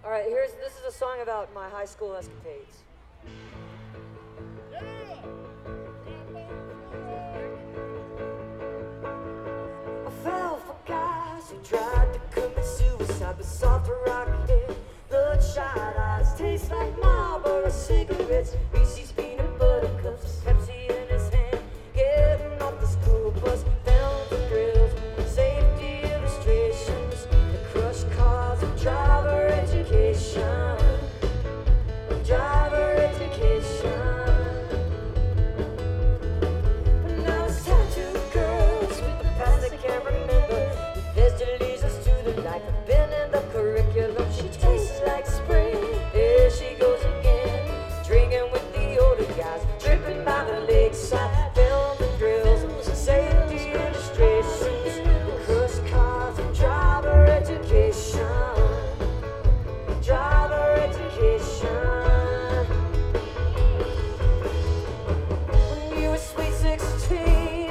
All right, this is a song about my high school escapades. I fell for guys who tried to commit suicide with soft rocket, bloodshot eyes, taste like Marlboro cigarettes, Reese's peanut butter cups, Pepsi in his hand, getting off the school bus, found the grills, safety illustrations, the crushed cars of driver education, driver education. And now it's tattooed girls with the past I can't remember. There's Jaleesa student like a bin in the curriculum. She tastes like spring. There she goes again, drinking with the older guys, tripping by the lakeside, film and drills, safety illustrations, crushed cars and driver education, driver education. When you were sweet 16,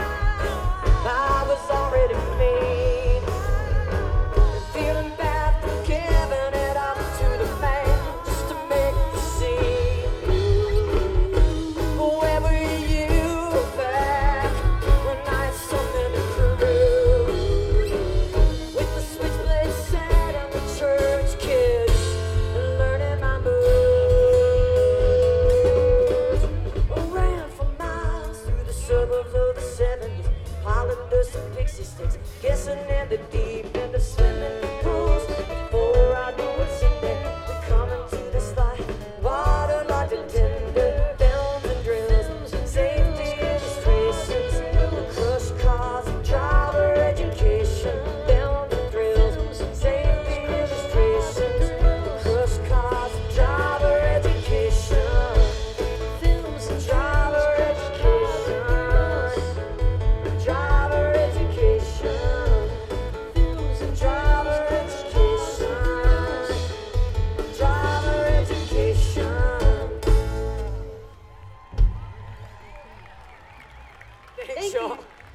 I was already made, and feeling bad for giving it up to the man just to make the scene. Where were you back when I had something to prove? With the switchblade set and the church kids learning my moves. I ran for miles through the suburbs of the 70s, piling dust and pixie sticks, kissing in the deep end of swimming pools. Before I knew what's in there, we're coming to this light, water like a tender, films and drills, safety illustrations, the crushed cars and driver education, films and drills, safety illustrations, the crushed cars and driver education, films and driver education, driver education, films and driver education, driver education. Thanks, y'all.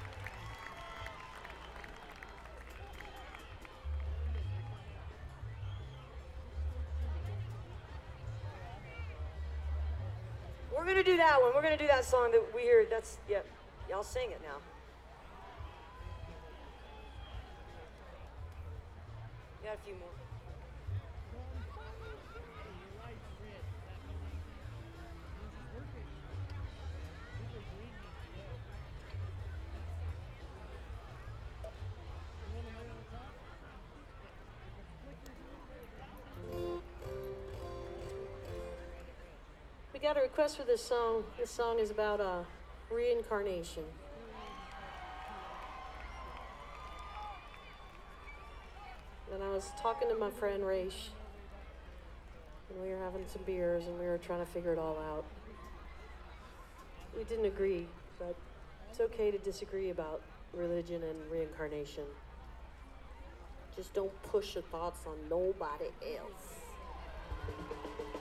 We're gonna do that one. We're gonna do that song that we hear. That's, yeah. Y'all sing it now. Got a few more. We got a request for this song. This song is about reincarnation. And I was talking to my friend Raish, and we were having some beers, and we were trying to figure it all out. We didn't agree, but it's okay to disagree about religion and reincarnation. Just don't push your thoughts on nobody else.